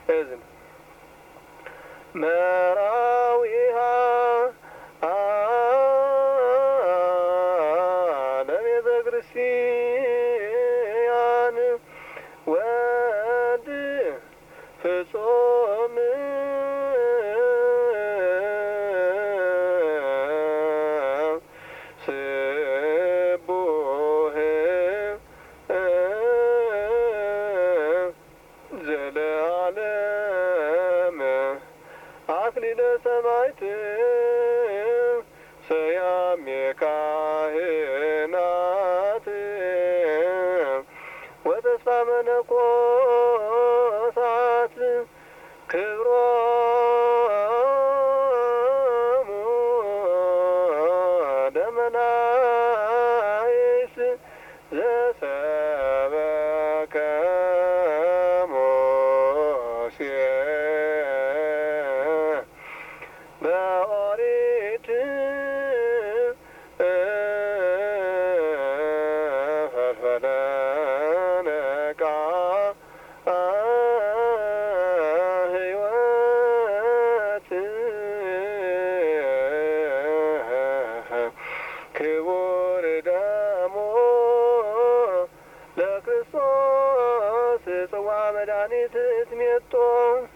እዝን መራዊሃ ለቤተ ክርስቲያን ወድ ፍጹም ስቡህ ዘለዓለም አክሊለ ሰማዕት ሰያሜ ካህናት ወተስፋ መነኮሳት ክብሮሙ ደመናይስ ዘሰበከ ሙሴ በኦሪት ፈልፈለነ ሕይወት ክቡር ደሞ ለክርስቶስ ጽዋ መድኃኒት ትሜጦ